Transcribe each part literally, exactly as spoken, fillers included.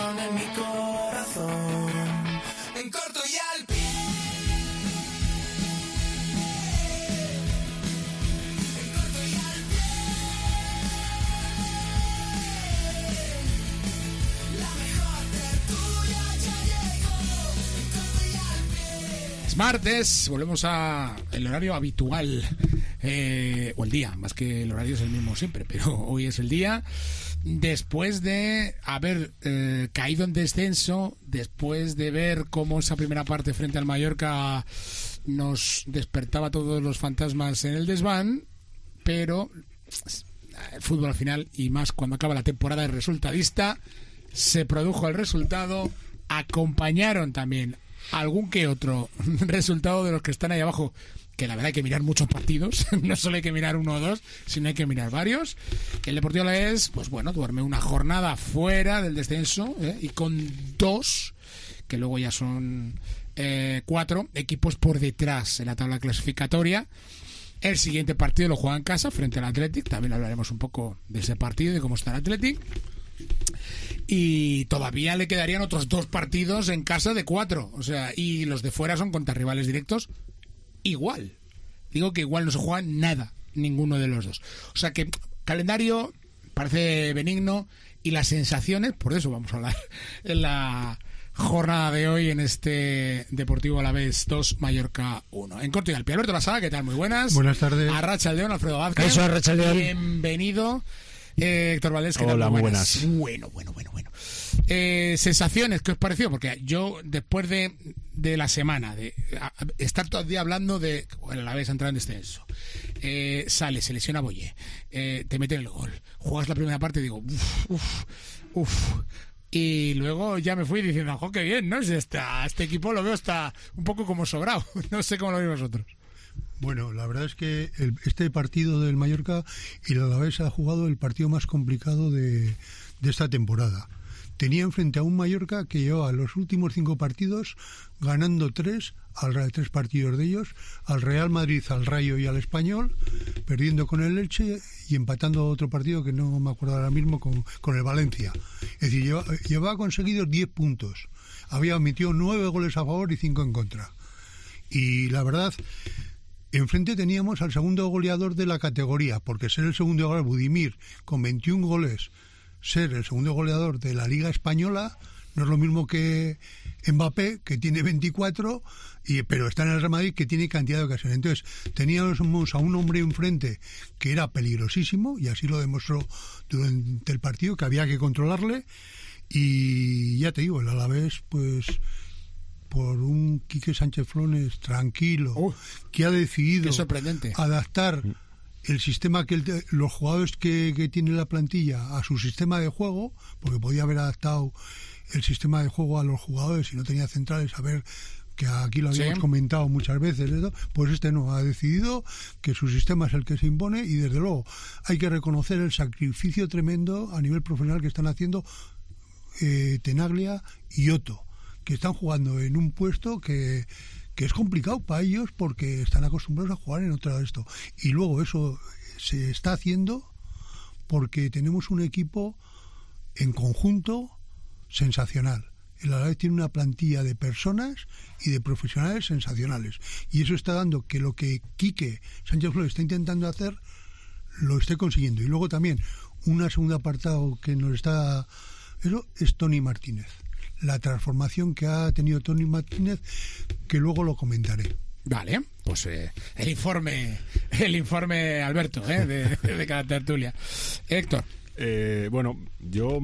pasión en mi corazón. En corto y al pie. En corto y al pie. La mejor tertulia ya llegó. En corto y al pie. Es martes, volvemos a el horario habitual. Eh, o el día, más que el horario es el mismo siempre, pero hoy es el día. Después de haber eh, caído en descenso, después de ver cómo esa primera parte frente al Mallorca nos despertaba todos los fantasmas en el desván, pero el fútbol al final, y más cuando acaba la temporada, es resultadista. Se produjo el resultado, acompañaron también algún que otro resultado de los que están ahí abajo, que la verdad hay que mirar muchos partidos, no solo hay que mirar uno o dos, sino hay que mirar varios. El Deportivo Alavés, pues bueno, duerme una jornada fuera del descenso, ¿eh? Y con dos, que luego ya son eh, cuatro equipos por detrás en la tabla clasificatoria. El siguiente partido lo juega en casa frente al Athletic, también hablaremos un poco de ese partido, de cómo está el Athletic. Y todavía le quedarían otros dos partidos en casa de cuatro, o sea, y los de fuera son contra rivales directos. Igual, digo que igual no se juega nada, ninguno de los dos. O sea que calendario parece benigno y las sensaciones, por eso vamos a hablar en la jornada de hoy en este Deportivo Alavés dos, Mallorca uno. En corto y al pie, Alberto Lasada, ¿qué tal? Muy buenas. Buenas tardes. Arratsaldeon, Alfredo Vázquez. Eso, Arratsaldeon. Bienvenido. Eh, Héctor Valdés, ¿qué tal? Hola, muy buenas. buenas. Bueno, bueno, bueno, bueno. Eh, sensaciones, ¿qué os pareció? Porque yo, después de, de la semana, de a, estar todo el día hablando de, bueno, la vez entrar en descenso, eh, sale, se lesiona Boye, eh, te meten el gol, juegas la primera parte y digo, uff, uff, uff. Y luego ya me fui diciendo, ¡jo, qué bien! ¿No? Este, este equipo lo veo está un poco como sobrado. No sé cómo lo veis vosotros. Bueno, la verdad es que el, este partido del Mallorca y el Alavés ha jugado el partido más complicado de, de esta temporada. Tenía enfrente a un Mallorca que llevaba los últimos cinco partidos ganando tres, al, tres partidos de ellos, al Real Madrid, al Rayo y al Español, perdiendo con el Elche y empatando otro partido que no me acuerdo ahora mismo con, con el Valencia. Es decir, lleva, llevaba conseguidos diez puntos. Había metido nueve goles a favor y cinco en contra. Y la verdad, enfrente teníamos al segundo goleador de la categoría, porque ser el segundo goleador, Budimir, con veintiún goles, ser el segundo goleador de la Liga Española, no es lo mismo que Mbappé, que tiene veinticuatro, y, pero está en el Real Madrid, que tiene cantidad de ocasiones. Entonces, teníamos a un hombre enfrente que era peligrosísimo, y así lo demostró durante el partido, que había que controlarle, y ya te digo, el Alavés, pues por un Quique Sánchez Flores tranquilo, uh, que ha decidido adaptar el sistema que el, los jugadores que, que tiene la plantilla a su sistema de juego, porque podía haber adaptado el sistema de juego a los jugadores y no tenía centrales, a ver, que aquí lo habíamos sí. comentado muchas veces, ¿no? Pues este no, ha decidido que su sistema es el que se impone, y desde luego hay que reconocer el sacrificio tremendo a nivel profesional que están haciendo eh, Tenaglia y Otto, que están jugando en un puesto que, que es complicado para ellos porque están acostumbrados a jugar en otra de esto. Y luego eso se está haciendo porque tenemos un equipo en conjunto sensacional. El Alavés tiene una plantilla de personas y de profesionales sensacionales. Y eso está dando que lo que Quique Sánchez Flores está intentando hacer lo esté consiguiendo. Y luego también, un segundo apartado que nos está... Eso es Tony Martínez. La transformación que ha tenido Tony Martínez, que luego lo comentaré. Vale, pues eh, el informe, el informe Alberto, eh, de, de cada tertulia. Héctor. Eh, bueno, yo,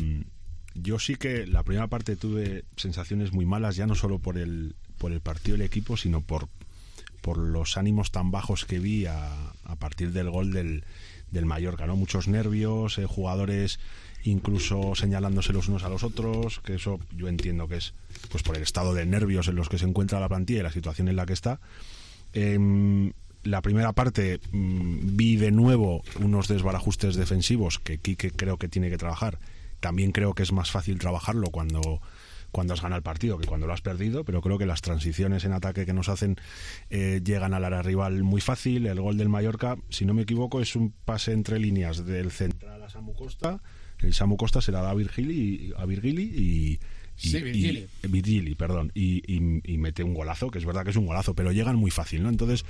yo sí que la primera parte tuve sensaciones muy malas, ya no solo por el, por el partido del equipo, sino por, por los ánimos tan bajos que vi a, a partir del gol del, del Mallorca, ¿no? Muchos nervios, eh, jugadores incluso señalándose los unos a los otros, que eso yo entiendo que es pues por el estado de nervios en los que se encuentra la plantilla y la situación en la que está. Eh, la primera parte mmm, vi de nuevo unos desbarajustes defensivos que Quique creo que tiene que trabajar. También creo que es más fácil trabajarlo cuando, cuando has ganado el partido que cuando lo has perdido, pero creo que las transiciones en ataque que nos hacen eh, llegan al área rival muy fácil. El gol del Mallorca, si no me equivoco, es un pase entre líneas del central a Samu Costa, el Samu Costa se la da a Virgili, a Virgili y... Y, Sí, Virgili. y, Virgili, perdón, y, y, y mete un golazo, que es verdad que es un golazo, pero llegan muy fácil, ¿no? Entonces,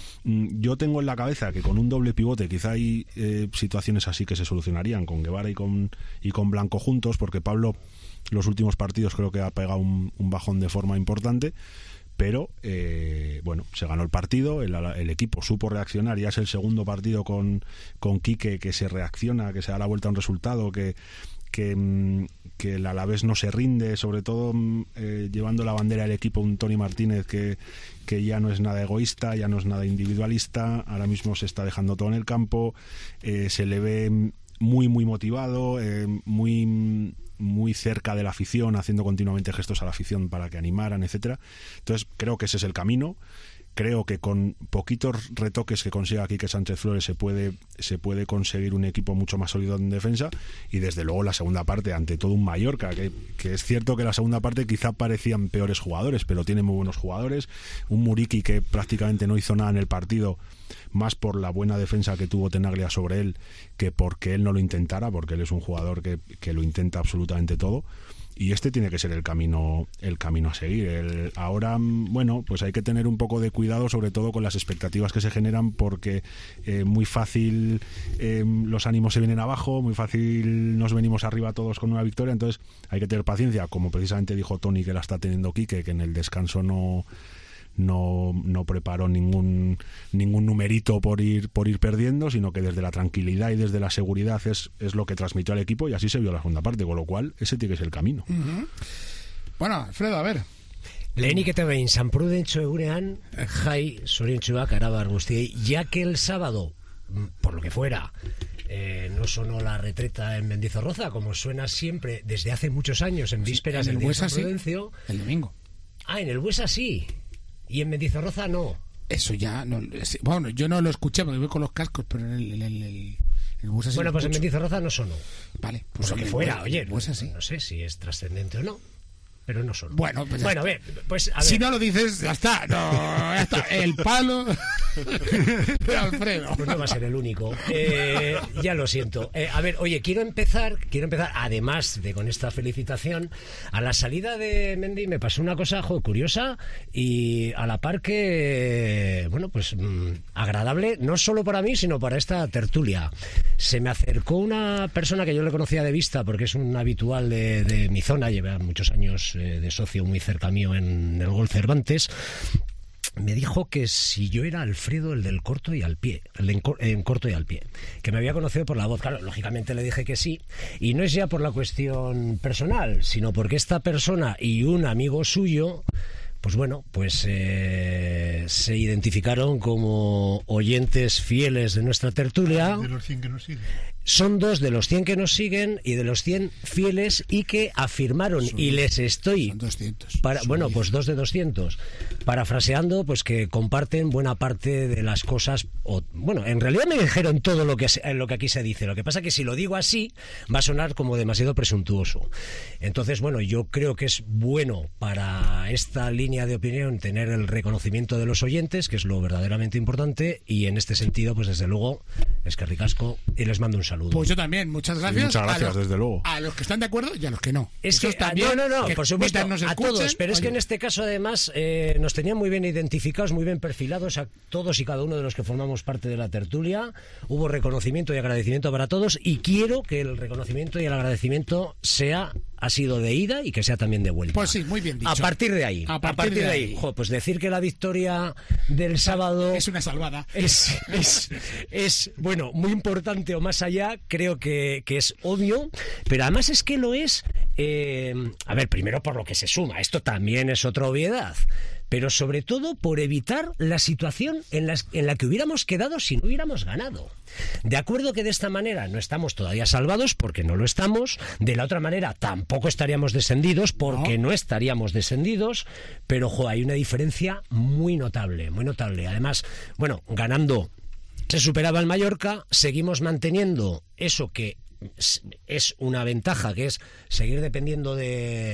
yo tengo en la cabeza que con un doble pivote quizá hay eh, situaciones así que se solucionarían con Guevara y con, y con Blanco juntos, porque Pablo los últimos partidos creo que ha pegado un, un bajón de forma importante, pero eh, bueno, se ganó el partido, el, el equipo supo reaccionar, ya es el segundo partido con, con Quique que se reacciona, que se da la vuelta a un resultado, que Que, que el Alavés no se rinde, sobre todo eh, llevando la bandera del equipo un Toni Martínez que, que ya no es nada egoísta, ya no es nada individualista, ahora mismo se está dejando todo en el campo, eh, se le ve muy muy motivado, eh, muy muy cerca de la afición, haciendo continuamente gestos a la afición para que animaran, etcétera. Entonces creo que ese es el camino. Creo que con poquitos retoques que consiga aquí que Sánchez Flores se puede se puede conseguir un equipo mucho más sólido en defensa, y desde luego la segunda parte ante todo un Mallorca que, que es cierto que la segunda parte quizá parecían peores jugadores, pero tiene muy buenos jugadores, un Muriqui que prácticamente no hizo nada en el partido, más por la buena defensa que tuvo Tenaglia sobre él que porque él no lo intentara, porque él es un jugador que, que lo intenta absolutamente todo. Y este tiene que ser el camino el camino a seguir. El, ahora, bueno, pues hay que tener un poco de cuidado, sobre todo con las expectativas que se generan, porque eh, muy fácil eh, los ánimos se vienen abajo, muy fácil nos venimos arriba todos con una victoria, entonces hay que tener paciencia, como precisamente dijo Toni que la está teniendo Quique, que en el descanso no... no no preparó ningún ningún numerito por ir por ir perdiendo, sino que desde la tranquilidad y desde la seguridad es, es lo que transmitió al equipo, y así se vio la segunda parte, con lo cual ese tiene que ser el camino. Uh-huh. Bueno, Alfredo, a ver. Lehenik eta behin, San Prudentzio egunean, jai, zoriontsuak arabar guztiei, ya que el sábado, por lo que fuera, eh, no sonó la retreta en Mendizorroza, como suena siempre desde hace muchos años, en vísperas en el del día de Buesa San Prudencio. Sí, el domingo. Ah, en el Buesa sí. Y en Mendizorroza no. Eso ya no, bueno, yo no lo escuché porque voy con los cascos, pero en el, en el, el, el Buesa sí. Bueno, pues en escucho. Mendizorroza no sonó. Vale, Pues lo que fuera, oye, pues así. no sé si es trascendente o no, pero no sonó. Bueno, pues ya bueno, a está. ver, pues a ver. Si no lo dices, ya está. No, ya está. El palo de Alfredo. Pues no va a ser el único. Eh, ya lo siento. Eh, a ver, oye, quiero empezar, quiero empezar, además de con esta felicitación, a la salida de Mendy me pasó una cosa jo, curiosa y a la par que, bueno, pues mmm, agradable, no solo para mí, sino para esta tertulia. Se me acercó una persona que yo le conocía de vista, porque es un habitual de, de mi zona, lleva muchos años eh, de socio muy cerca mío en el Gol Cervantes. Me dijo que si yo era Alfredo, el del corto y al pie, el de en, cor, en corto y al pie, que me había conocido por la voz. Claro, lógicamente le dije que sí, y no es ya por la cuestión personal, sino porque esta persona y un amigo suyo, pues bueno, pues eh, se identificaron como oyentes fieles de nuestra tertulia. De los cien que nos siguen. Son dos de los cien que nos siguen y de los cien fieles, y que afirmaron, son y dos, les estoy... Son doscientos. Para, Son bueno, diez. pues dos de doscientos. Parafraseando, pues que comparten buena parte de las cosas... O, bueno, en realidad me dijeron todo lo que, lo que aquí se dice. Lo que pasa que si lo digo así, va a sonar como demasiado presuntuoso. Entonces, bueno, yo creo que es bueno para esta línea de opinión tener el reconocimiento de los oyentes, que es lo verdaderamente importante, y en este sentido, pues desde luego, es que ricasco, y les mando un saludo. Pues yo también, muchas gracias. Muchas gracias, a los, desde luego. A los que están de acuerdo y a los que no. Es Esos que, también, no, no, no, que por supuesto, mientras nos a escuchen, todos, pero es que oye, en este caso además eh, nos tenían muy bien identificados, muy bien perfilados a todos y cada uno de los que formamos parte de la tertulia. Hubo reconocimiento y agradecimiento para todos, y quiero que el reconocimiento y el agradecimiento sea ha sido de ida y que sea también de vuelta. Pues sí, muy bien dicho. A partir de ahí, A a partir partir, de de ahí. ahí, jo, pues decir que la victoria del sábado es una salvada. es, es, es, bueno, muy importante o más allá, creo que, que es obvio, pero además es que lo es, eh, a ver, primero por lo que se suma, esto también es otra obviedad, pero sobre todo por evitar la situación en la, en la que hubiéramos quedado si no hubiéramos ganado. De acuerdo que de esta manera no estamos todavía salvados, porque no lo estamos, de la otra manera tampoco estaríamos descendidos, porque no, no estaríamos descendidos, pero jo, hay una diferencia muy notable, muy notable. Además, bueno, ganando se superaba el Mallorca, seguimos manteniendo eso que es una ventaja, que es seguir dependiendo de...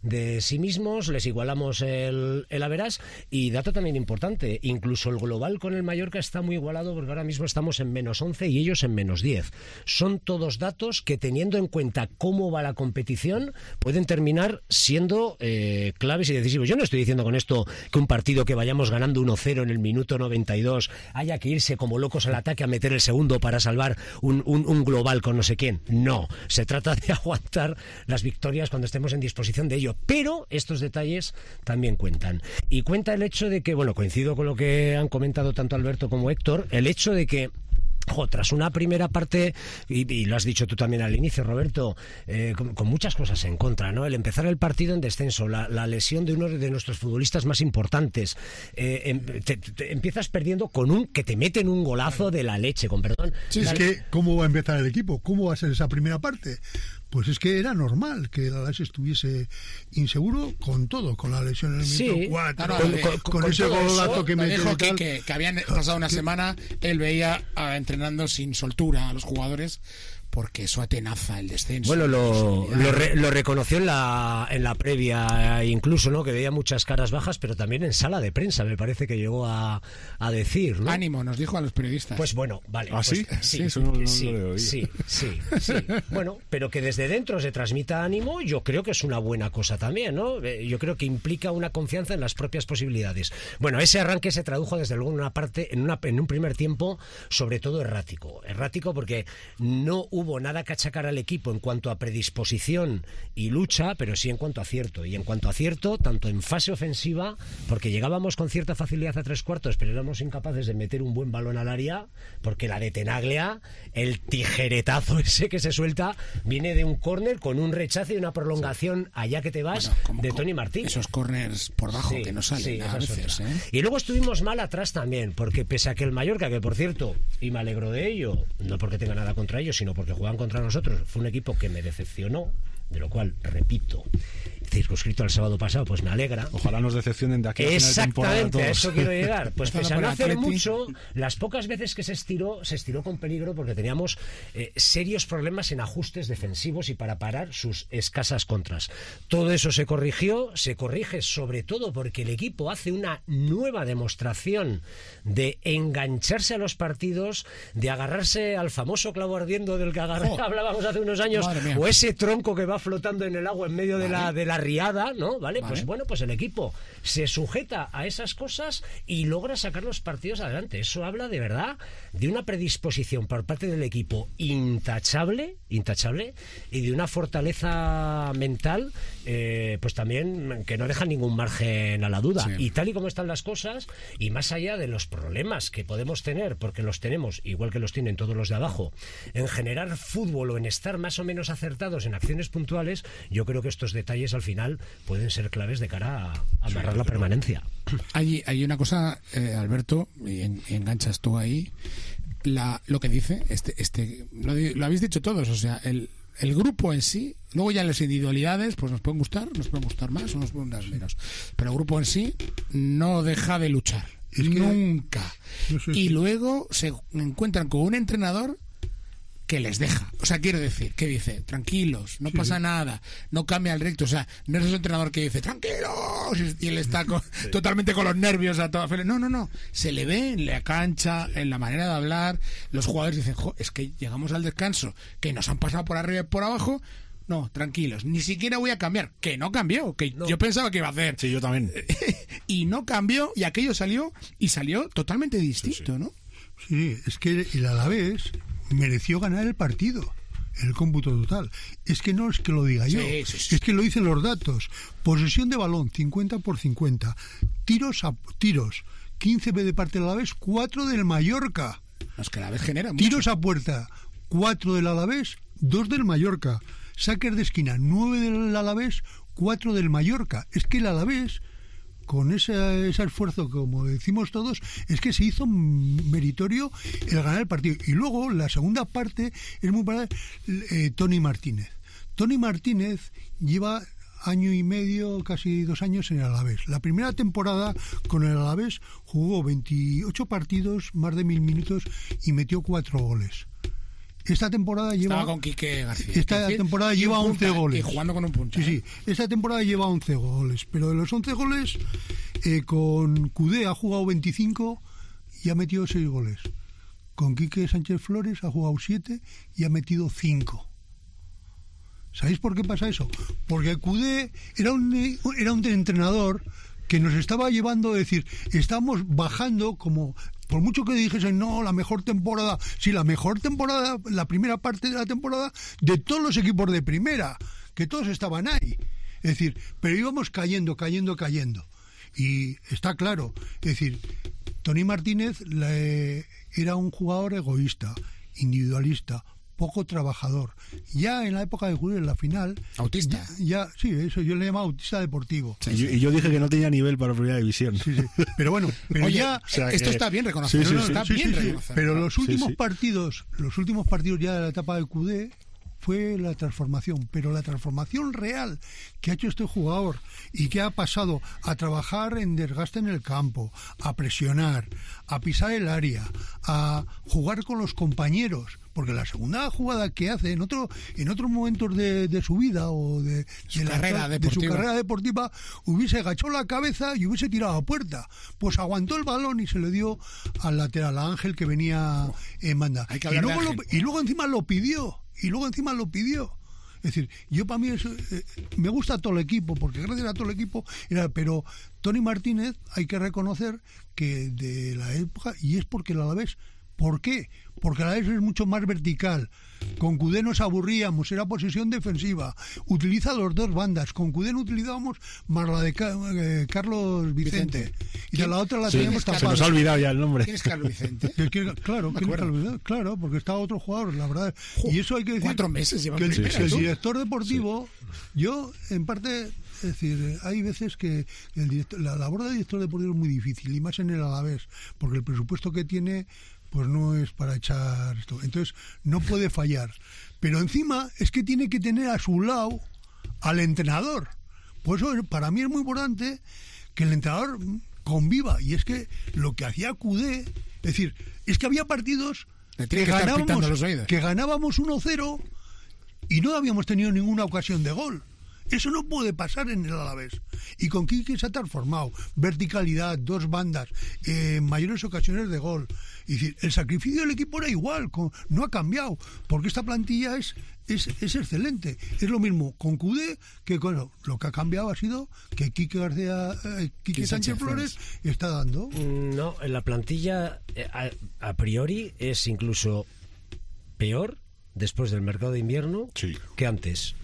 de sí mismos, les igualamos el, el average. Y dato también importante, incluso el global con el Mallorca está muy igualado porque ahora mismo estamos en menos once y ellos en menos diez. Son todos datos que, teniendo en cuenta cómo va la competición, pueden terminar siendo eh, claves y decisivos. Yo no estoy diciendo con esto que un partido que vayamos ganando uno cero en el minuto noventa y dos haya que irse como locos al ataque a meter el segundo para salvar un, un, un global con no sé quién. No, se trata de aguantar las victorias cuando estemos en disposición de ello. Pero estos detalles también cuentan. Y cuenta el hecho de que, bueno, coincido con lo que han comentado tanto Alberto como Héctor, el hecho de que Jo, tras una primera parte, y, y lo has dicho tú también al inicio, Roberto, eh, con, con muchas cosas en contra, ¿no? El empezar el partido en descenso, la, la lesión de uno de nuestros futbolistas más importantes, eh, em, te, te empiezas perdiendo con un que te meten un golazo de la leche, con perdón. Sí, la, es que, ¿cómo va a empezar el equipo? ¿Cómo va a ser esa primera parte? Pues es que era normal que el Alavés estuviese inseguro con todo, con la lesión en el Sí, minuto cuatro, claro, con, con- con, con- con ese todo eso, golazo que Me metió dijo y que, tal. que, que habían pasado una semana, él veía ah, entrenando sin soltura a los jugadores porque eso atenaza el descenso. Bueno, lo, lo, re- lo reconoció en la, en la previa, incluso, ¿no? Que veía muchas caras bajas, pero también en sala de prensa, me parece que llegó a, a decir, ¿no? Ánimo, nos dijo a los periodistas. Pues bueno, vale. ¿Ah, pues, sí? Sí, Sí, eso no- no sí, lo he oído. sí, sí, sí. Bueno, pero que desde dentro se transmita ánimo, yo creo que es una buena cosa también, ¿no? Eh, Yo creo que implica una confianza en las propias posibilidades. Bueno, ese arranque se tradujo desde luego en una parte, en, una, en un primer tiempo, sobre todo errático. Errático porque no hubo nada que achacar al equipo en cuanto a predisposición y lucha, pero sí en cuanto a acierto. Y en cuanto a acierto, tanto en fase ofensiva, porque llegábamos con cierta facilidad a tres cuartos, pero éramos incapaces de meter un buen balón al área, porque la de Tenaglia, el tijeretazo ese que se suelta, viene de un córner con un rechazo y una prolongación allá que te vas Bueno, como- de como Tony Martín. Esos corners por abajo Sí, que no salen sí, a esa es veces. otra. ¿eh? Y luego estuvimos mal atrás también, porque pese a que el Mallorca, que por cierto, y me alegro de ello, no porque tenga nada contra ellos, sino porque juegan contra nosotros, fue un equipo que me decepcionó, de lo cual, repito, circunscrito al sábado pasado, pues me alegra. Ojalá nos decepcionen de aquí a final de temporada Exactamente, a todos. eso quiero llegar. Pues Empezando pese a por no hacer Atleti. mucho, las pocas veces que se estiró, se estiró con peligro porque teníamos eh, serios problemas en ajustes defensivos y para parar sus escasas contras. Todo eso se corrigió, se corrige sobre todo porque el equipo hace una nueva demostración de engancharse a los partidos, de agarrarse al famoso clavo ardiendo del que agar- Oh. hablábamos hace unos años, Madre mía. o ese tronco que va flotando en el agua en medio de, la, Vale. de la riada, ¿no? ¿Vale? Vale. Pues bueno, pues el equipo se sujeta a esas cosas y logra sacar los partidos adelante. Eso habla de verdad de una predisposición por parte del equipo intachable, intachable, y de una fortaleza mental, eh, pues también que no deja ningún margen a la duda. Sí. Y tal y como están las cosas, y más allá de los problemas que podemos tener, porque los tenemos, igual que los tienen todos los de abajo, en generar fútbol o en estar más o menos acertados en acciones puntuales, yo creo que estos detalles al final pueden ser claves de cara a amarrar la permanencia. Hay, hay una cosa, eh, Alberto, y, en- y enganchas tú ahí, la, lo que dice, este, este, lo, di- lo habéis dicho todos, o sea, el, el grupo en sí, luego ya las individualidades, pues nos pueden gustar, nos pueden gustar más o nos pueden gustar menos, pero el grupo en sí no deja de luchar, Es que- nunca. No sé Y si- luego se encuentran con un entrenador que les deja. O sea, quiero decir, que dice, tranquilos, no pasa nada, no cambia el recto. O sea, no es ese entrenador que dice, tranquilos, y él está con- totalmente con los nervios a toda fe. No, no, no. Se le ve en la cancha, en la manera de hablar. Los jugadores dicen, jo, es que llegamos al descanso, que nos han pasado por arriba y por abajo. No, tranquilos, ni siquiera voy a cambiar. Que no cambió, que No. yo pensaba que iba a hacer. Sí, yo también. Y no cambió, y aquello salió, y salió totalmente distinto, ¿no? Sí, es que el Alavés mereció ganar el partido, el cómputo total. Es que no es que lo diga yo, Sí, sí, sí. es que lo dicen los datos. Posesión de balón, cincuenta por cincuenta. Tiros a tiros, quince de parte del Alavés, cuatro del Mallorca. Es que a la vez genera mucho. Tiros a puerta, cuatro del Alavés, dos del Mallorca. Saques de esquina, nueve del Alavés, cuatro del Mallorca. Es que el Alavés, con ese, ese esfuerzo, como decimos todos, es que se hizo meritorio el ganar el partido. Y luego, la segunda parte, es muy para eh, Tony Martínez. Tony Martínez lleva año y medio, casi dos años en el Alavés. La primera temporada con el Alavés jugó veintiocho partidos, más de mil minutos y metió cuatro goles. esta temporada lleva... Estaba con Quique García. Esta Quique, temporada y lleva un once punta, goles. Y jugando con un punta. Sí, sí. Esta temporada lleva once goles. Pero de los once goles, eh, con Cudé ha jugado veinticinco y ha metido seis goles. Con Quique Sánchez Flores ha jugado siete y ha metido cinco. ¿Sabéis por qué pasa eso? Porque Cudé era un, era un entrenador que nos estaba llevando a decir, estamos bajando como... Por mucho que dijesen, no, la mejor temporada, sí, la mejor temporada, la primera parte de la temporada de todos los equipos de primera, que todos estaban ahí. Es decir, pero íbamos cayendo, cayendo, cayendo. Y está claro, es decir, Tony Martínez le, era un jugador egoísta, individualista, poco trabajador. Ya en la época de Julio, en la final... Autista. Ya, ya, sí, eso yo le llamaba autista deportivo. Sí, y, yo, y yo dije que no tenía nivel para primera división. Sí, sí. Pero bueno, pero Oye, ya... o sea esto que- está bien reconocido. Sí, sí, no, sí. está Sí, bien sí, sí. reconocido. Pero los últimos sí. partidos, los últimos partidos ya de la etapa de Cudé fue la transformación, pero la transformación real que ha hecho este jugador y que ha pasado a trabajar en desgaste en el campo, a presionar, a pisar el área, a jugar con los compañeros, porque la segunda jugada que hace en otro en otros momentos de, de su vida o de, Su de la- carrera de su deportiva. carrera deportiva hubiese agachado la cabeza y hubiese tirado a puerta, pues aguantó el balón y se le dio al lateral, a Ángel, que venía en banda, Hay que y hablar de luego, lo- Ángel. y luego encima lo pidió y luego encima lo pidió. Es decir, yo para mí eso, eh, me gusta todo el equipo, porque gracias a todo el equipo, era, pero Tony Martínez hay que reconocer que de la época, y es porque el Alavés, ¿por qué? Porque el Alavés es mucho más vertical. Con Cudé nos aburríamos, era posesión defensiva. Utiliza los dos bandas. Con Cudé no utilizábamos más la de Ca- eh, Carlos Vicente. Vicente. Y de la otra la Sí, teníamos ¿quién es se nos tapada. ha olvidado ya el nombre. ¿Quién es Carlos Vicente? Que- que- claro, Me que acuerdo. nunca lo olvidé, claro, porque estaba otro jugador, la verdad. Y eso hay que decir. Cuatro meses lleva que en el, primera, que el tú. director deportivo, yo, en parte, es decir, hay veces que el director- la labor de director deportivo es muy difícil, y más en el Alavés, porque el presupuesto que tiene, pues no es para echar esto. Entonces, no puede fallar. Pero encima es que tiene que tener a su lado al entrenador. Por eso, para mí es muy importante que el entrenador conviva. Y es que lo que hacía Cudé, es decir, es que había partidos Le que tiene que estar pitando ganábamos, los oídos. que ganábamos uno cero y no habíamos tenido ninguna ocasión de gol. Eso no puede pasar en el Alavés. Y con Quique se ha transformado. Verticalidad, dos bandas, eh, mayores ocasiones de gol. Es decir, el sacrificio del equipo era igual, con- no ha cambiado, porque esta plantilla es, es, es excelente. Es lo mismo con Cudé que con lo que ha cambiado ha sido que Quique García, eh, Quique Quique Sánchez Sánchez Flores está dando. No, en la plantilla eh, a, a priori es incluso peor después del mercado de invierno Sí. que antes.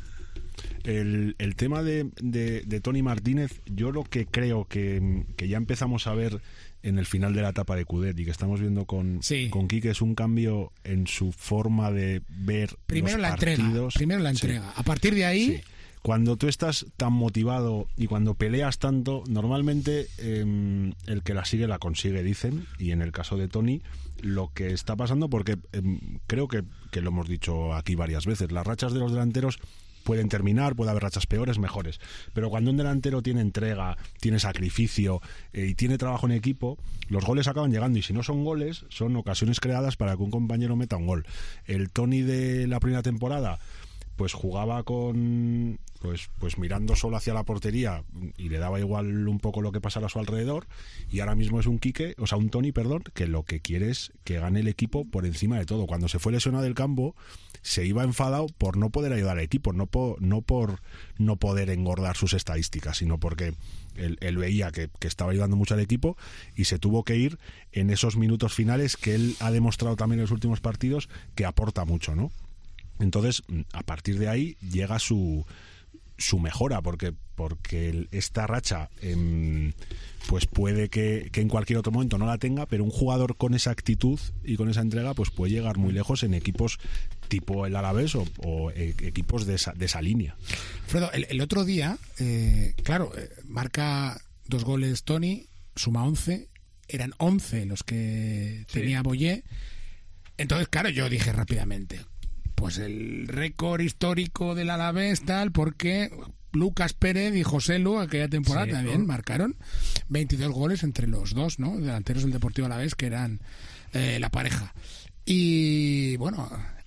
El, el tema de, de, de Tony Martínez, yo lo que creo que, que ya empezamos a ver en el final de la etapa de Cudet y que estamos viendo con, Sí. con Quique es un cambio en su forma de ver Primero los la entrega. partidos. Primero la Sí. entrega. A partir de ahí, Sí. Cuando tú estás tan motivado y cuando peleas tanto, normalmente eh, el que la sigue la consigue, dicen, y en el caso de Tony, lo que está pasando, porque eh, creo que, que lo hemos dicho aquí varias veces, las rachas de los delanteros pueden terminar, puede haber rachas peores, mejores, pero cuando un delantero tiene entrega, tiene sacrificio eh, y tiene trabajo en equipo, los goles acaban llegando, y si no son goles, son ocasiones creadas para que un compañero meta un gol. El Tony de la primera temporada pues jugaba con pues pues mirando solo hacia la portería y le daba igual un poco lo que pasara a su alrededor, y ahora mismo es un Quique, o sea, un Tony, perdón, que lo que quiere es que gane el equipo por encima de todo. Cuando se fue lesionado del campo se iba enfadado por no poder ayudar al equipo, no por no por no poder engordar sus estadísticas, sino porque él, él veía que, que estaba ayudando mucho al equipo y se tuvo que ir en esos minutos finales que él ha demostrado también en los últimos partidos que aporta mucho, ¿no? Entonces, a partir de ahí llega su su mejora, porque porque el- esta racha eh, pues puede que, que en cualquier otro momento no la tenga, pero un jugador con esa actitud y con esa entrega pues puede llegar muy lejos en equipos tipo el Alavés o, o e- equipos de esa, de esa línea. Fredo, el, el otro día, eh, claro, eh, marca dos goles Tony, suma once, eran once los que tenía Boyé. Entonces, claro, yo dije rápidamente, pues el récord histórico del Alavés tal, porque Lucas Pérez y José Lu aquella temporada Sí, también ¿no? marcaron veintidós goles entre los dos, ¿no? Delanteros del Deportivo Alavés, que eran eh, la pareja. Y bueno,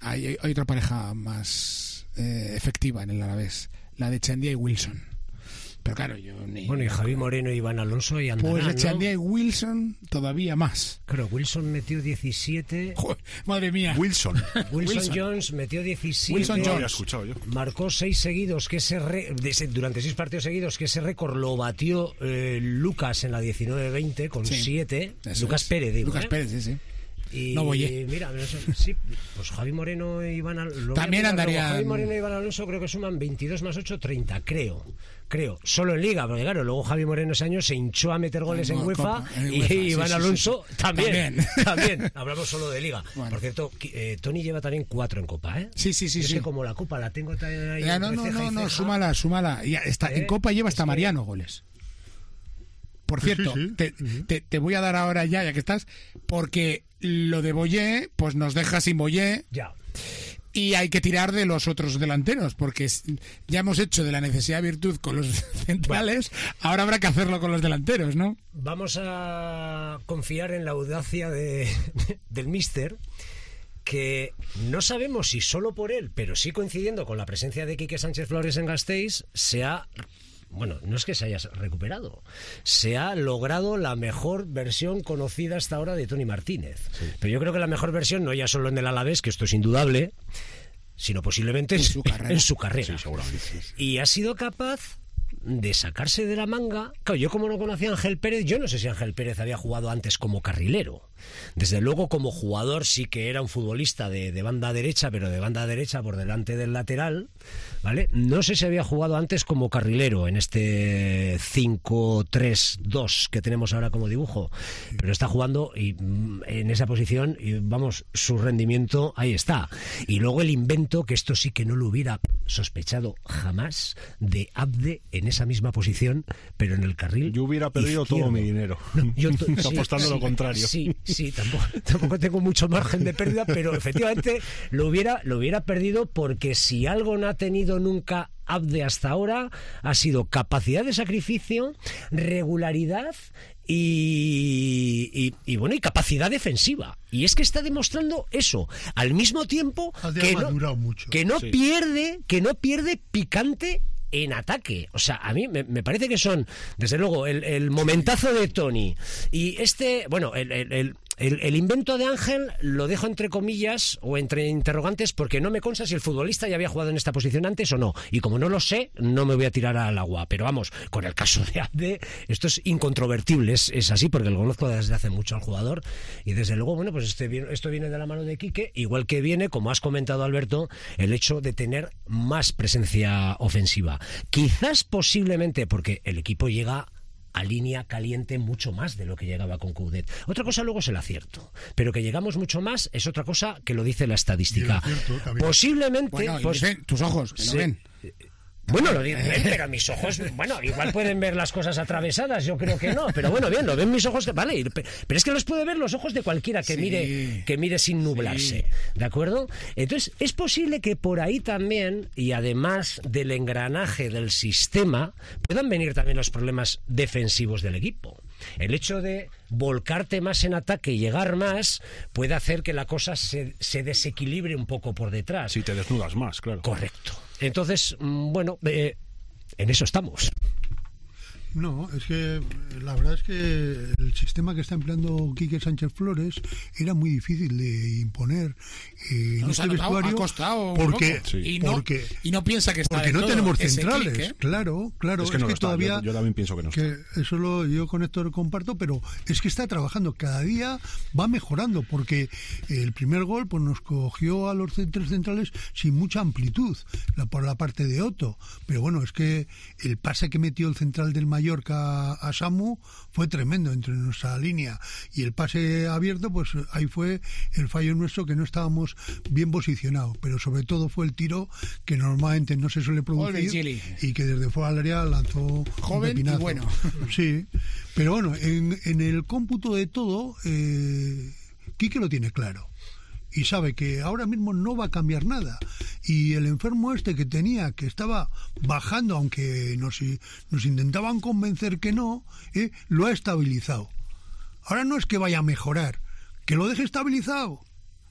hay, hay otra pareja más eh, efectiva en el Alavés, la de Chandía y Wilson. Pero claro, yo ni... Bueno, y Javi Moreno y Iván Alonso y andarán, Pues de ¿no? Chandía y Wilson todavía más. Claro, Wilson metió diecisiete. Joder, madre mía. Wilson. Wilson, Wilson. Jones metió diecisiete. Wilson No lo había Jones. escuchado yo. Marcó seis seguidos, que ese re- de ese- durante seis partidos seguidos, que ese récord lo batió eh, Lucas en la diecinueve veinte con Sí, siete. eso Lucas es. Pérez, digo. Lucas ¿eh? Pérez, sí, sí. Y No Boyé. mira, no sé, sí, pues Javi Moreno y Iván Alonso. lo voy a También mirar luego. andarían- Javi Moreno y Iván Alonso creo que suman veintidós más ocho, treinta, creo. Creo, solo en Liga, porque claro, luego Javi Moreno ese año se hinchó a meter goles en No, UEFA, Copa, en y UEFA, sí, Iván sí, sí, Alonso sí. también, También. también. Hablamos solo de Liga. Bueno. Por cierto, eh, Tony lleva también cuatro en Copa, ¿eh? Sí, sí, sí, Y es sí. que como la Copa la tengo también ahí Ya, no, entre no, ceja y no, no, ceja. súmala, súmala. Ya está, ¿Eh? en Copa lleva hasta Es que- Mariano goles. Por Sí, cierto, sí, sí. te, te- te voy a dar ahora ya, ya que estás, porque lo de Boyé, pues nos deja sin Boyé Ya. y hay que tirar de los otros delanteros, porque es- ya hemos hecho de la necesidad virtud con los centrales, ahora habrá que hacerlo con los delanteros, ¿no? Vamos a confiar en la audacia de, del míster, que no sabemos si solo por él, pero sí coincidiendo con la presencia de Quique Sánchez Flores en Gasteiz, se ha... Bueno, no es que se haya recuperado, se ha logrado la mejor versión conocida hasta ahora de Tony Martínez. Pero yo creo que la mejor versión, no ya solo en el Alavés, que esto es indudable, sino posiblemente en su carrera. En su carrera. Sí, seguramente. Y ha sido capaz de sacarse de la manga. Claro, yo como no conocía a Ángel Pérez, yo no sé si Ángel Pérez había jugado antes como carrilero. Desde luego como jugador sí que era un futbolista de, de banda derecha, pero de banda derecha por delante del lateral, ¿vale? No sé si había jugado antes como carrilero en este cinco tres dos que tenemos ahora como dibujo, pero está jugando y mm, en esa posición y vamos, su rendimiento ahí está. Y luego el invento, que esto sí que no lo hubiera sospechado jamás, de Abde en esa misma posición, pero en el carril Yo hubiera perdido izquierdo. todo mi dinero. No, yo to- sí, apostando sí, lo contrario. Sí, sí, tampoco, tampoco tengo mucho margen de pérdida, pero efectivamente lo hubiera, lo hubiera perdido, porque si algo no ha tenido nunca Abde hasta ahora ha sido capacidad de sacrificio, regularidad y, y, y, bueno, y capacidad defensiva. Y es que está demostrando eso al mismo tiempo Ha que no, madurado mucho. que no Sí. pierde, que no pierde picante en ataque. O sea, a mí me, me parece que son, desde luego, el, el momentazo de Tony y este, bueno, el, el, el, el- el invento de Ángel lo dejo entre comillas o entre interrogantes, porque no me consta si el futbolista ya había jugado en esta posición antes o no. Y como no lo sé, no me voy a tirar al agua. Pero vamos, con el caso de Abde, esto es incontrovertible, es, es así, porque lo conozco desde hace mucho al jugador. Y desde luego, bueno, pues este, viene- esto viene de la mano de Quique, igual que viene, como has comentado, Alberto, el hecho de tener más presencia ofensiva. Quizás posiblemente porque el equipo llega a línea caliente mucho más de lo que llegaba con Coudet. Otra cosa luego es el acierto, pero que llegamos mucho más es otra cosa que lo dice la estadística. Y el acierto también. Posiblemente... Bueno, y pos- dicen tus ojos, que no Sí. ven. Bueno, lo digo bien, pero mis ojos, bueno, igual pueden ver las cosas atravesadas, yo creo que no, pero bueno, bien, lo ven mis ojos, que- vale, pe- pero es que los puede ver los ojos de cualquiera que Sí. mire que mire sin nublarse, ¿de acuerdo? Entonces, es posible que por ahí también, y además del engranaje del sistema, puedan venir también los problemas defensivos del equipo. El hecho de volcarte más en ataque y llegar más puede hacer que la cosa se, se desequilibre un poco por detrás. Si te desnudas más, claro. Correcto. Entonces, mm, bueno, eh, en eso estamos. No, es que eh, la verdad es que el sistema que está empleando Quique Sánchez Flores era muy difícil de imponer eh, en Nos este ha notado, vestuario ha costado un porque, poco. Sí. y, no, porque, y no piensa que está porque del no todo tenemos ese centrales, clic, ¿eh? claro, claro, Es que no lo está, todavía yo- yo también pienso que no está. eso lo, yo con esto lo comparto, pero es que está trabajando, cada día va mejorando, porque el primer gol pues nos cogió a los tres centrales sin mucha amplitud, la, por la parte de Otto, pero bueno, es que el pase que metió el central del Mallorca a Samu fue tremendo entre nuestra línea, y el pase abierto, pues ahí fue el fallo nuestro, que no estábamos bien posicionados, pero sobre todo fue el tiro que normalmente no se suele Olve, producir Gili. y que desde fuera del área lanzó un Joven y pepinazo. bueno. Sí, pero bueno, en, en el cómputo de todo, eh, Quique lo tiene claro. Y sabe que ahora mismo no va a cambiar nada. Y el enfermo este que tenía, que estaba bajando, aunque nos, nos intentaban convencer que no, eh, lo ha estabilizado. Ahora no es que vaya a mejorar, que lo deje estabilizado.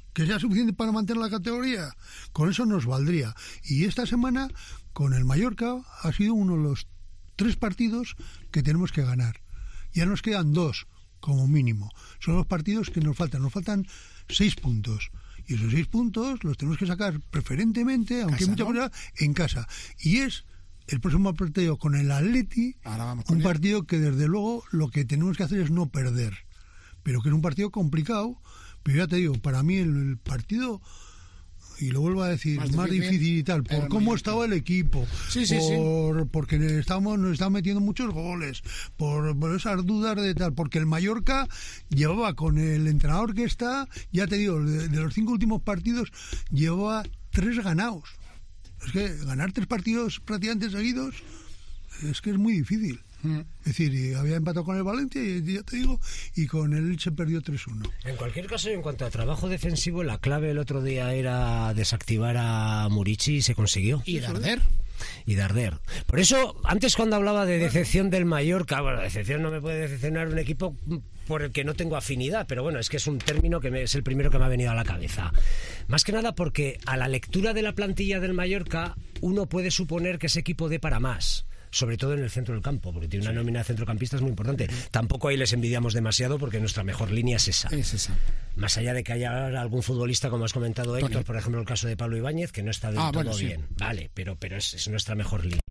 que sea suficiente para mantener la categoría. Con eso nos valdría. Y esta semana, con el Mallorca, ha sido uno de los tres partidos que tenemos que ganar. Ya nos quedan dos, como mínimo. Son los partidos que nos faltan. Nos faltan seis puntos. Y esos seis puntos los tenemos que sacar preferentemente, aunque hay mucha cosa, en casa. Y es el próximo partido con el Atleti, un partido que desde luego lo que tenemos que hacer es no perder. Pero que es un partido complicado. Pero ya te digo, para mí el, el partido, y lo vuelvo a decir, más, más difícil, difícil y tal, por cómo estaba el equipo, sí, sí, por, sí. porque estamos, nos estamos metiendo muchos goles, por, por esas dudas de tal, porque el Mallorca llevaba con el entrenador que está, ya te digo, de, de los cinco últimos partidos, llevaba tres ganados. Es que ganar tres partidos prácticamente seguidos es que es muy difícil. Mm. Es decir, había empatado con el Valencia y ya te digo, y con el Elche perdió tres uno. En cualquier caso, en cuanto a trabajo defensivo, la clave el otro día era desactivar a Murici y se consiguió. Y Darder. Y Darder. Por eso, antes cuando hablaba de decepción del Mallorca, bueno, decepción no me puede decepcionar un equipo por el que no tengo afinidad, pero bueno, es que es un término que me, es el primero que me ha venido a la cabeza. Más que nada porque a la lectura de la plantilla del Mallorca uno puede suponer que ese equipo dé para más. Sobre todo en el centro del campo, porque tiene una nómina de centrocampistas muy importante. Tampoco ahí les envidiamos demasiado, porque nuestra mejor línea es esa. Es esa. Más allá de que haya algún futbolista, como has comentado, Héctor, Tony. Por ejemplo, el caso de Pablo Ibáñez, que no está del ah, todo bueno, sí. bien. Vale, pero, pero es, es nuestra mejor línea.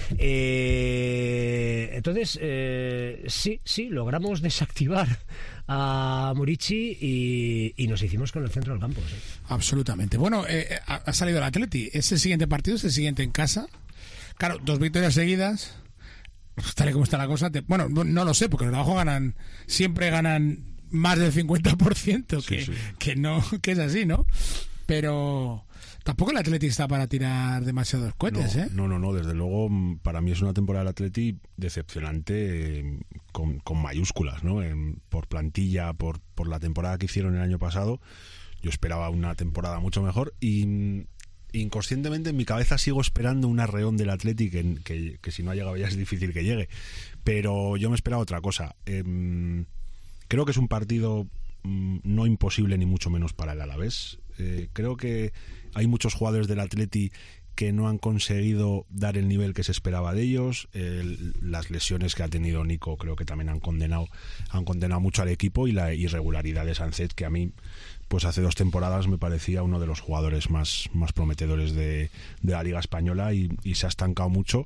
Eh, entonces, eh, sí, sí, logramos desactivar a Murici y, y nos hicimos con el centro del campo. Sí. Absolutamente. Bueno, eh, ha, ha salido el Atleti. Es el siguiente partido, es el siguiente en casa. Claro, dos victorias seguidas, tal y como está la cosa. Te, bueno, no, no lo sé, porque los de abajo ganan, siempre ganan más del cincuenta por ciento, que, sí, sí. que no, que es así, ¿no? Pero tampoco el Atleti está para tirar demasiados cohetes, no, ¿eh? No, no, no, desde luego, para mí es una temporada del Atleti decepcionante eh, con, con mayúsculas, ¿no? En, por plantilla, por, por la temporada que hicieron el año pasado. Yo esperaba una temporada mucho mejor y... inconscientemente en mi cabeza sigo esperando un arreón del Atleti que, que, que si no ha llegado ya es difícil que llegue, pero yo me esperaba otra cosa. Eh, creo que es un partido mm, no imposible ni mucho menos para el Alavés. Eh, creo que hay muchos jugadores del Atleti que no han conseguido dar el nivel que se esperaba de ellos. Eh, las lesiones que ha tenido Nico creo que también han condenado han condenado mucho al equipo, y la irregularidad de Sánchez, que a mí pues hace dos temporadas me parecía uno de los jugadores más, más prometedores de, de la Liga Española, y, y se ha estancado mucho,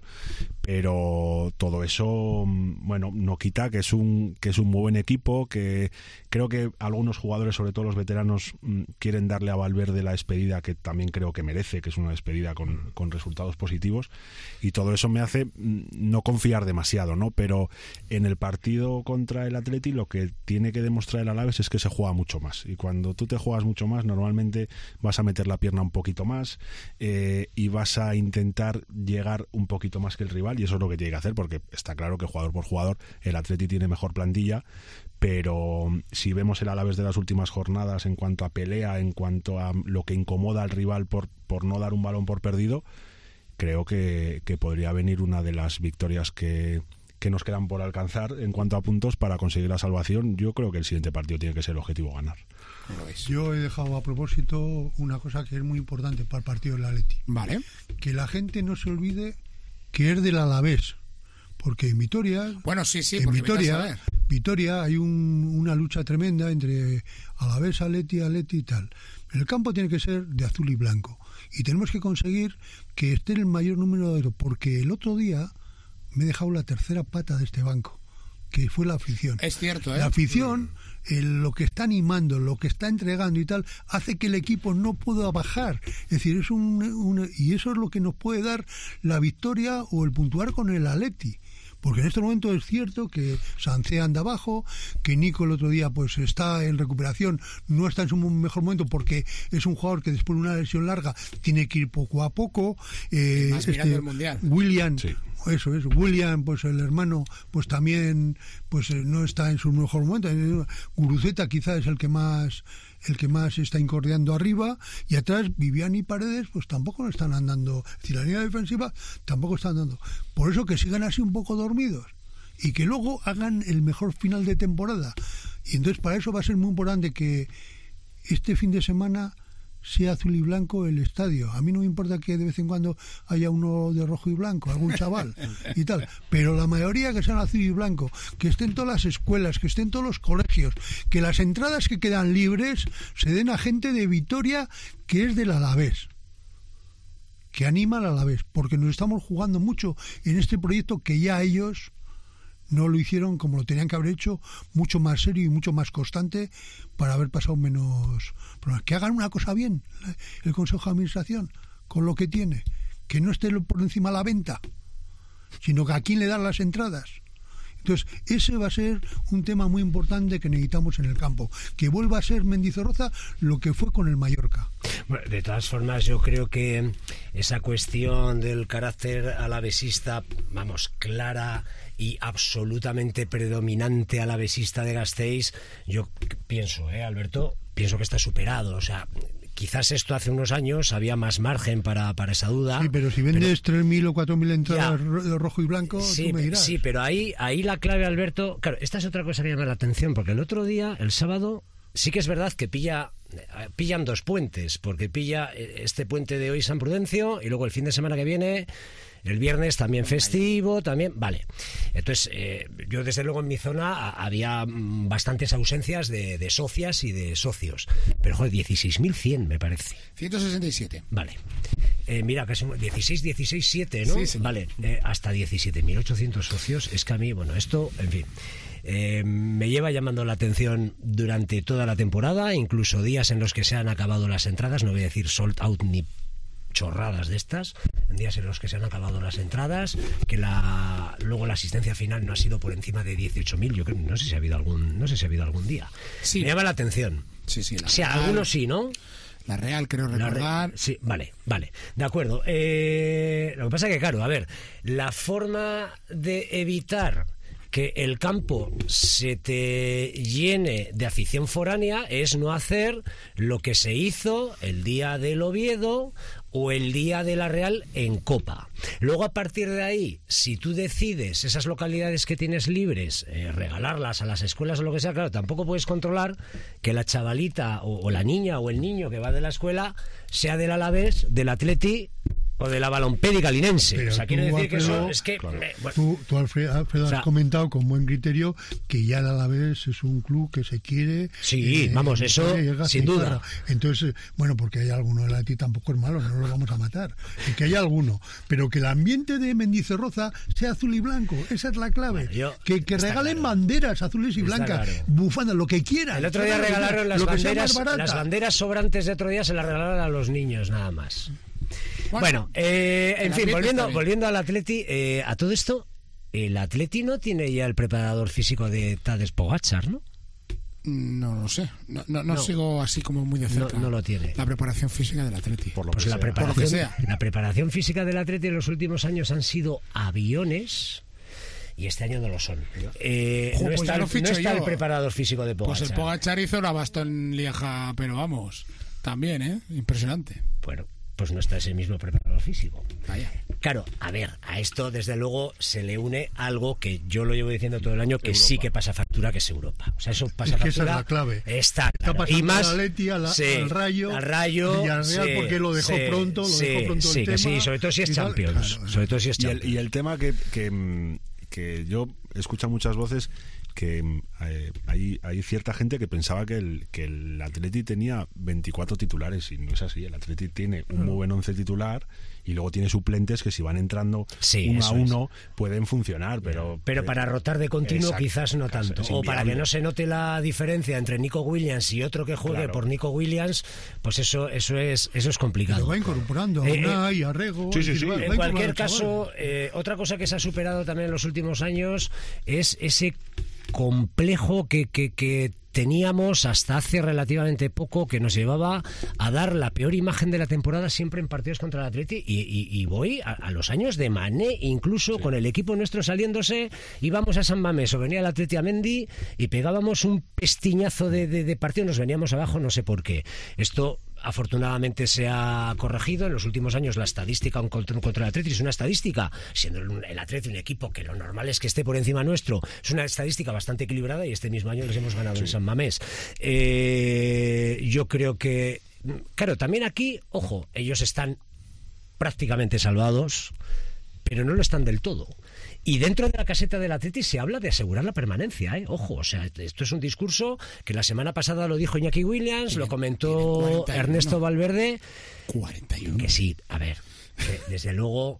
pero todo eso, bueno, no quita que es un que es un muy buen equipo, que creo que algunos jugadores, sobre todo los veteranos, quieren darle a Valverde la despedida que también creo que merece, que es una despedida con, con resultados positivos, y todo eso me hace no confiar demasiado, ¿no? Pero en el partido contra el Atleti lo que tiene que demostrar el Alavés es que se juega mucho más, y cuando tú te juegas mucho más, normalmente vas a meter la pierna un poquito más eh, y vas a intentar llegar un poquito más que el rival, y eso es lo que tiene que hacer, porque está claro que jugador por jugador el Atleti tiene mejor plantilla, pero si vemos el Alavés de las últimas jornadas en cuanto a pelea, en cuanto a lo que incomoda al rival por, por no dar un balón por perdido, creo que, que podría venir una de las victorias que que nos quedan por alcanzar en cuanto a puntos para conseguir la salvación. Yo creo que el siguiente partido tiene que ser el objetivo ganar. Yo he dejado a propósito una cosa que es muy importante para el partido del Atleti. Vale. Que la gente no se olvide que es del Alavés, porque en Vitoria, bueno, sí, sí, en Vitoria, Vitoria hay un, una lucha tremenda entre Alavés, Atleti, Atleti y tal. El campo tiene que ser de azul y blanco, y tenemos que conseguir que esté el mayor número de... porque el otro día me he dejado la tercera pata de este banco, que fue la afición. Es cierto, ¿eh? La afición, el, lo que está animando, lo que está entregando y tal, hace que el equipo no pueda bajar. Es decir, es un, un y eso es lo que nos puede dar la victoria o el puntuar con el Atleti. Porque en este momento es cierto que Sancé anda abajo, que Nico el otro día pues está en recuperación, no está en su mejor momento porque es un jugador que después de una lesión larga tiene que ir poco a poco. Eh, más mirando este, el mundial. William, sí. Eso es, William, pues el hermano, pues también pues no está en su mejor momento. Guruceta quizás es el que más el que más está incordiando arriba, y atrás Viviani y Paredes pues tampoco están andando, es decir, la línea defensiva tampoco está andando. Por eso que sigan así un poco dormidos y que luego hagan el mejor final de temporada. Y entonces para eso va a ser muy importante que este fin de semana sea azul y blanco el estadio. A mí no me importa que de vez en cuando haya uno de rojo y blanco, algún chaval y tal, pero la mayoría que sean azul y blanco, que estén todas las escuelas, que estén todos los colegios, que las entradas que quedan libres se den a gente de Vitoria que es del Alavés, que anima al Alavés, porque nos estamos jugando mucho en este proyecto que ya ellos no lo hicieron como lo tenían que haber hecho, mucho más serio y mucho más constante para haber pasado menos problemas. Que hagan una cosa bien, el Consejo de Administración, con lo que tiene, que no esté por encima de la venta, sino que a quién le dan las entradas. Entonces, ese va a ser un tema muy importante que necesitamos en el campo, que vuelva a ser Mendizorroza lo que fue con el Mallorca. Bueno, de todas formas, yo creo que esa cuestión del carácter alavesista, vamos, clara y absolutamente predominante alavesista de Gasteiz, yo pienso, ¿eh, Alberto? Pienso que está superado, o sea... Quizás esto hace unos años había más margen para, para esa duda. Sí, pero si vendes pero... tres mil o cuatro mil entradas de rojo y blanco, sí, tú me dirás. Sí, pero ahí, ahí la clave, Alberto... Claro, esta es otra cosa que llama la atención, porque el otro día, el sábado, sí que es verdad que pilla pillan dos puentes, porque pilla este puente de hoy San Prudencio y luego el fin de semana que viene... El viernes también festivo, también... Vale. Entonces, eh, yo desde luego en mi zona había bastantes ausencias de, de socias y de socios. Pero, joder, dieciséis mil cien me parece. ciento sesenta y siete. Vale. Eh, mira, casi dieciséis, dieciséis, siete, ¿no? Sí, señor. Vale. Eh, hasta diecisiete mil ochocientos socios. Es que a mí, bueno, esto, en fin... Eh, me lleva llamando la atención durante toda la temporada, incluso días en los que se han acabado las entradas, no voy a decir sold out ni chorradas de estas, en días en los que se han acabado las entradas, que la luego la asistencia final no ha sido por encima de dieciocho mil, yo creo, no sé si ha habido algún, no sé si ha habido algún día. Sí. Me llama la atención. Sí, sí, la o sea, Real, algunos sí, ¿no? La Real, creo La recordar. Re... Sí, vale, vale, de acuerdo. Eh, lo que pasa es que, claro, a ver, la forma de evitar que el campo se te llene de afición foránea es no hacer lo que se hizo el día del Oviedo o el día de la Real en Copa. Luego, a partir de ahí, si tú decides esas localidades que tienes libres, eh, regalarlas a las escuelas o lo que sea, claro, tampoco puedes controlar que la chavalita o, o la niña o el niño que va de la escuela sea del Alavés, del Atleti o de la Balompédica linense. Pero o sea, quiero decir Alfredo, que eso es que... claro. me- bueno, Tú, tú Alfredo, Alfredo, O sea, has comentado con buen criterio que ya el Alavés es un club que se quiere. Sí, vamos, eso, y es sin duda. Entonces, eh, bueno, porque hay alguno de ti tampoco es malo, no lo vamos a matar. Y que haya alguno, pero que el ambiente de Mendizorroza sea azul y blanco, esa es la clave. Bueno, yo- que que está regalen claro. banderas azules y Está blancas, claro. bufandas, lo que quieran. el otro día Lo que- regalaron las lo que sea banderas, más barata. las banderas sobrantes de otro día se las regalaron a los niños, nada más. Bueno, Bueno, eh, en el fin, ambiente volviendo, está bien. volviendo al Atleti, eh, a todo esto, el Atleti no tiene ya el preparador físico de Tadej Pogačar, ¿no? no lo sé. No, no, no No. sigo así como muy de cerca. No- no lo tiene. La preparación física del Atleti. Por lo Pues que la sea. preparación, Por lo que sea. la preparación física del Atleti en los últimos años han sido aviones y este año no lo son. Eh, Jo, no pues está, ya lo el, ficho no está yo. el preparador físico de Pues Pogačar. el Pogačar hizo la Bastón Lieja, pero vamos, también, ¿eh? Impresionante. Bueno, pues no está ese mismo preparador físico. Vaya. Claro, a ver, a esto desde luego se le une algo que yo lo llevo diciendo todo el año, que sí que pasa factura, que es Europa. O sea, eso pasa Es que esa factura. es la clave. Está, Está claro. pasando Y más al Atleti, a la- sí, al Rayo, al Rayo, Villarreal, sí, porque lo dejó sí, pronto, lo sí, dejó pronto el sí, que tema, sí, sobre todo si es y tal, Champions, claro. sobre todo si es Y el, Champions. y el tema que, que, mm, que yo escucho muchas voces que mm, eh, hay, hay cierta gente que pensaba que el, que el Atleti tenía veinticuatro titulares y no es así. El Atleti tiene un muy buen once titular y luego tiene suplentes que si van entrando Sí, uno a eso es. uno pueden funcionar, pero Pero para rotar de continuo Exacto, quizás no claro, tanto. es O para que inviable. no se note la diferencia entre Nico Williams y otro que juegue Claro. por Nico Williams, pues eso eso es eso es complicado. Lo va incorporando a Eh, eh, Unai, a Rego. sí, sí, es decir, sí. va- va En cualquier incorporando al caso, chaval. eh, otra cosa que se ha superado también en los últimos años es ese complejo que, que, que teníamos hasta hace relativamente poco, que nos llevaba a dar la peor imagen de la temporada siempre en partidos contra el Atleti, y, y, y voy a, a los años de Mané, incluso con el equipo nuestro saliéndose, íbamos a San Mamés o venía el Atleti a Mendy y pegábamos un pestiñazo de, de, de partido, nos veníamos abajo, no sé por qué. Esto afortunadamente se ha corregido. En los últimos años la estadística contra, contra el Athletic es una estadística, siendo el, el Athletic un equipo que lo normal es que esté por encima nuestro, es una estadística bastante equilibrada y este mismo año les hemos ganado sí. en San Mamés. Eh, yo creo que, claro, también aquí, ojo, ellos están prácticamente salvados, pero no lo están del todo. Y dentro de la caseta del Athletic se habla de asegurar la permanencia, ¿eh? Ojo, o sea, esto es un discurso que la semana pasada lo dijo Iñaki Williams, lo comentó Ernesto Valverde. cuarenta y uno. Que sí, a ver, eh, desde luego...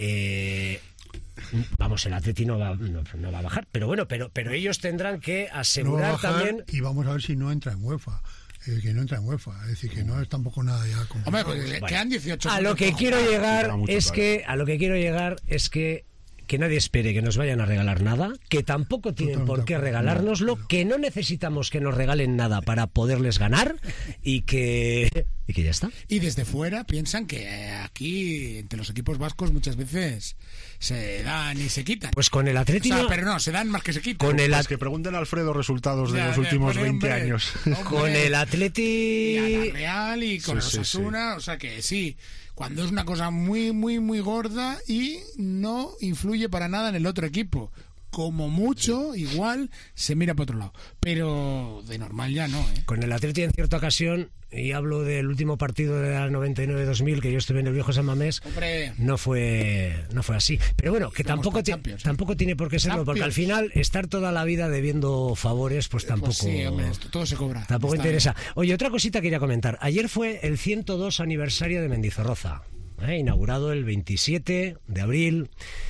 Eh, vamos, el Athletic no va, no, no va a bajar, pero bueno, pero, pero ellos tendrán que asegurar no va a bajar, también... Y vamos a ver si no entra en UEFA. Eh, que no entra en UEFA, es decir, que no es tampoco nada ya complicado. Hombre, pues bueno, quedan dieciocho. A lo que quiero jugar. llegar es que a lo que quiero llegar es que que nadie espere que nos vayan a regalar nada, que tampoco tienen Totalmente por qué regalárnoslo, no. que no necesitamos que nos regalen nada para poderles ganar y que y que ya está. Y desde fuera piensan que aquí entre los equipos vascos muchas veces se dan y se quitan. Pues con el Athletic, o sea, pero no, se dan más que se quitan. Con el pues que pregunten a Alfredo resultados de ya, los últimos veinte hombre, años. Hombre, con el Athletic y a la Real y con sí, el Osasuna, sí, sí. O sea que sí. Cuando es una cosa muy, muy, muy gorda y no influye para nada en el otro equipo. Como mucho, sí. igual, se mira para otro lado. Pero de normal ya no, ¿eh? Con el Athletic en cierta ocasión, y hablo del último partido de la noventa y nueve dos mil, que yo estuve en el viejo San Mamés, Hombre. no fue no fue así. Pero bueno, que tampoco, ti- Champions, ¿eh? tampoco tiene por qué serlo, Champions. Porque al final estar toda la vida debiendo favores, pues tampoco... Pues sí, hombre, todo se cobra. Tampoco interesa. Bien. Oye, otra cosita quería comentar. Ayer fue el ciento dos aniversario de Mendizorroza, ¿eh? Inaugurado el veintisiete de abril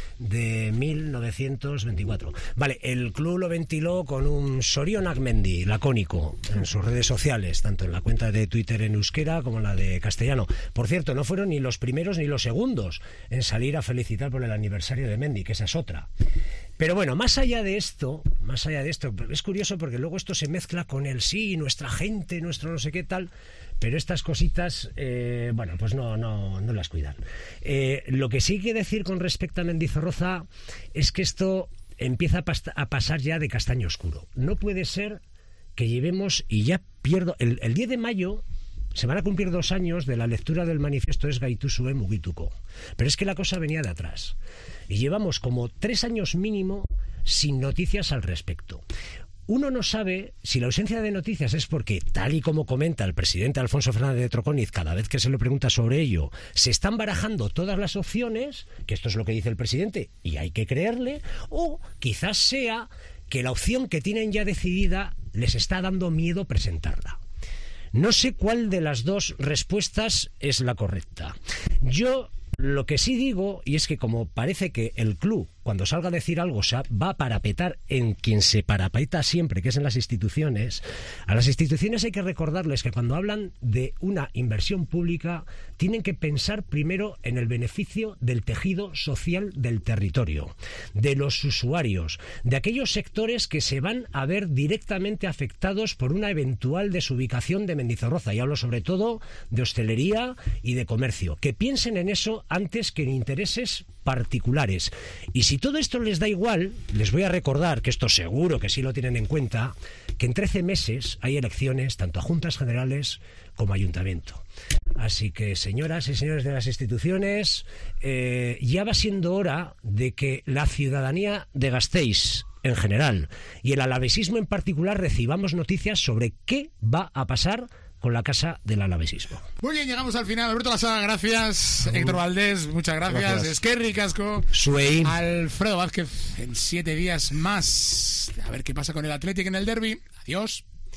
de mil novecientos veinticuatro. Vale, el club lo ventiló con un Sorionak Mendi lacónico en sus redes sociales, tanto en la cuenta de Twitter en euskera como en la de castellano. Por cierto, no fueron ni los primeros ni los segundos en salir a felicitar por el aniversario de Mendi, que esa es otra. Pero bueno, más allá de esto, más allá de esto, es curioso porque luego esto se mezcla con el sí, nuestra gente, nuestro no sé qué tal, pero estas cositas, eh, bueno, pues no, no, no las cuidan. Eh, lo que sí hay que decir con respecto a Mendizorroza es que esto empieza a, past- a pasar ya de castaño oscuro. No puede ser que llevemos, y ya pierdo, el, el diez de mayo... se van a cumplir dos años de la lectura del manifiesto Ez gaituzue mugituko. Pero es que la cosa venía de atrás. Y llevamos como tres años mínimo sin noticias al respecto. Uno no sabe si la ausencia de noticias es porque, tal y como comenta el presidente Alfonso Fernández de Troconiz, cada vez que se le pregunta sobre ello, se están barajando todas las opciones, que esto es lo que dice el presidente, y hay que creerle, o quizás sea que la opción que tienen ya decidida les está dando miedo presentarla. No sé cuál de las dos respuestas es la correcta. Yo lo que sí digo, y es que como parece que el club, cuando salga a decir algo, se va a parapetar en quien se parapeta siempre, que es en las instituciones, a las instituciones hay que recordarles que cuando hablan de una inversión pública, tienen que pensar primero en el beneficio del tejido social del territorio, de los usuarios, de aquellos sectores que se van a ver directamente afectados por una eventual desubicación de Mendizorroza. Y hablo sobre todo de hostelería y de comercio. Que piensen en eso antes que en intereses particulares. Y si todo esto les da igual, les voy a recordar, que esto seguro que sí lo tienen en cuenta, que en trece meses hay elecciones tanto a juntas generales como a ayuntamiento. Así que, señoras y señores de las instituciones, eh, ya va siendo hora de que la ciudadanía de Gasteiz en general y el alavesismo en particular recibamos noticias sobre qué va a pasar con la casa del alavesismo. Muy bien, llegamos al final. Alberto Lasada, gracias. Uh, Héctor Valdés, muchas gracias. gracias. Esquerri Casco. Suey. Alfredo Vázquez, en siete días más. A ver qué pasa con el Athletic en el derbi. Adiós.